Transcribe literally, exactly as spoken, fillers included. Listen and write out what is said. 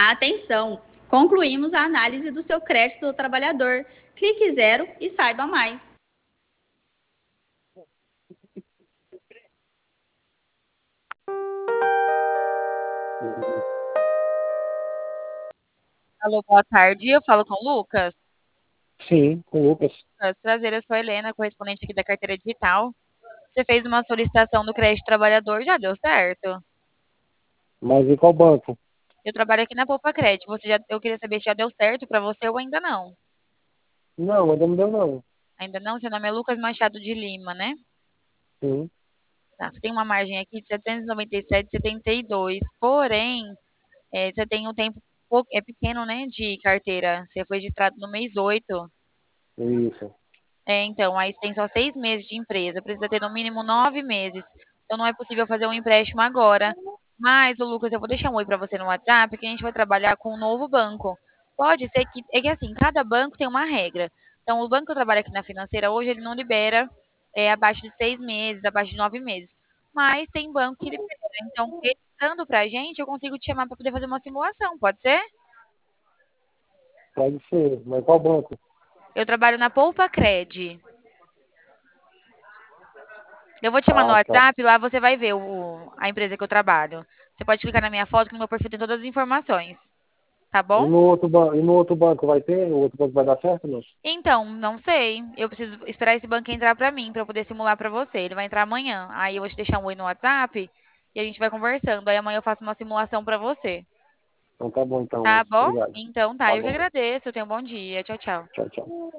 Atenção! Concluímos a análise do seu crédito do trabalhador. Clique zero e saiba mais. Alô, boa tarde. Eu falo com o Lucas. Sim, com o Lucas. Lucas, prazer, eu sou a Helena, correspondente aqui da carteira digital. Você fez uma solicitação do crédito trabalhador, já deu certo? Mas em qual banco? Eu trabalho aqui na Poupa Crédito. Você já, eu queria saber se já deu certo para você ou ainda não. Não, ainda não deu não. Ainda não? Seu nome é Lucas Machado de Lima, né? Sim. Tá, você tem uma margem aqui de setecentos e noventa e sete vírgula setenta e dois. Porém, é, você tem um tempo pou- é pequeno, né, de carteira. Você foi registrado no mês oito. Isso. É, então, aí você tem só seis meses de empresa, precisa ter no mínimo nove meses. Então não é possível fazer um empréstimo agora. Mas, ô Lucas, eu vou deixar um oi para você no WhatsApp, que a gente vai trabalhar com um novo banco. Pode ser que, é que assim, cada banco tem uma regra. Então, o banco que eu trabalho aqui na financeira hoje, ele não libera é, abaixo de seis meses, abaixo de nove meses. Mas tem banco que libera. Então, ele dando pra gente, eu consigo te chamar para poder fazer uma simulação, pode ser? Pode ser. Mas qual banco? Eu trabalho na Poupa Cred. Eu vou te chamar no Ah, tá. WhatsApp, lá você vai ver o, a empresa que eu trabalho. Você pode clicar na minha foto, que no meu perfil tem todas as informações. Tá E bom? no outro, ba... e no outro banco vai ter? O outro banco vai dar certo, não? Então, não sei. Eu preciso esperar esse banco entrar pra mim, pra eu poder simular pra você. Ele vai entrar amanhã. Aí eu vou te deixar um oi no WhatsApp e a gente vai conversando. Aí amanhã eu faço uma simulação pra você. Então tá bom então, Tá moço. bom? Obrigado. Então tá, Tá eu que bom. agradeço. Tenha um bom dia. Tchau, tchau. Tchau, tchau.